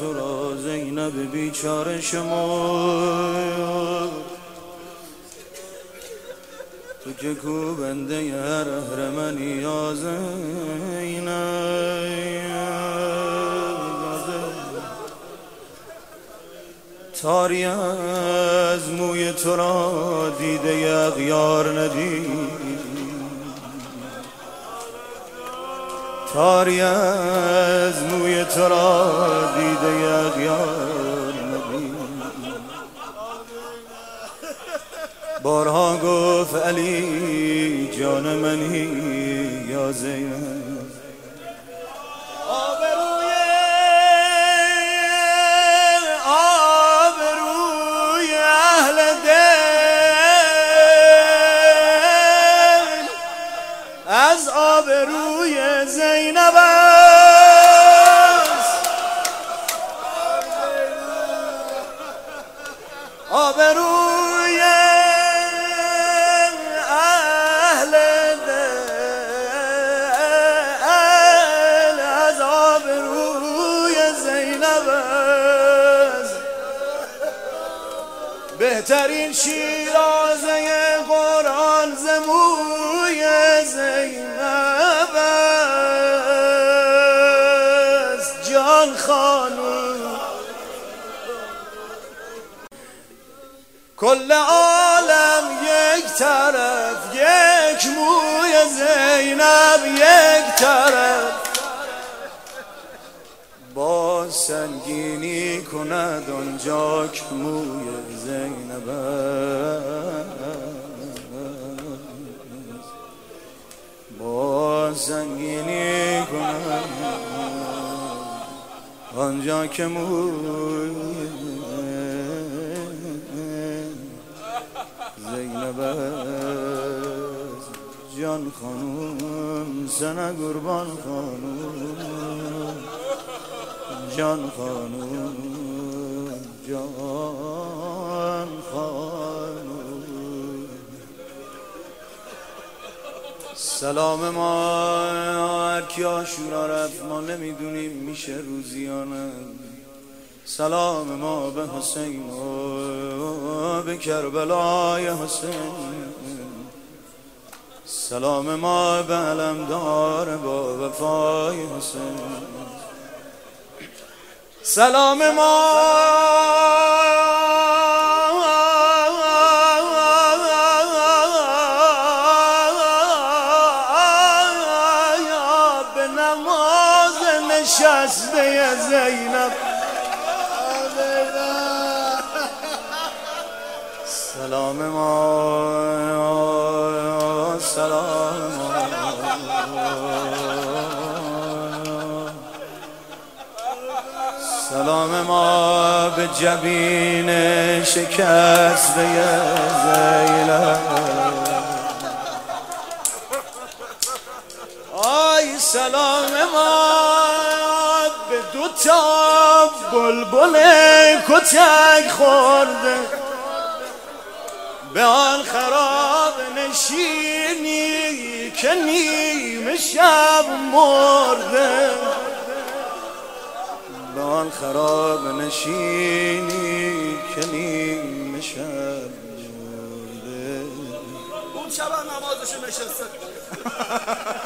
تو را زینب بیچاره شما، تو که کوبنده هر اهرمنی یا زینب. تاری از موی تو را دیده اغیار ندید، تاری از موی تو را دیده اغیار ندید. بارها گفت علی جان منی یا زینب، آبروی اهل دل از آبروی زینب است، آبروی اهل دل از آبروی زینب است. بهترین شیرازه قرآن ز موی زینب است. جان خانم کل عالم یک طرف، یک موی زینب یک طرف، با سنگینی کند آنجا که موی زینب است، با سنگینی کند آنجا که موی زینب است. جان خانم سنه قربان خانم، جان خانم جان خانم. سلام ما هر کی عاشورا رفت ما نمیدونیم میشه روزیانه، سلام ما به حسین و به کربلای حسین، سلام ما به علمدار با وفای حسین، سلام ما به نماز نشسته زینب، سلام ما سلام سلام ما به جبین شکسته زینب. آی سلام ما به دوتا بلبل کتک خورده، به آن خراب نشینی که نیمه شب مرده، به آن خراب نشینی که نیمه شب مرده. اون شب هم نمازشو نشسته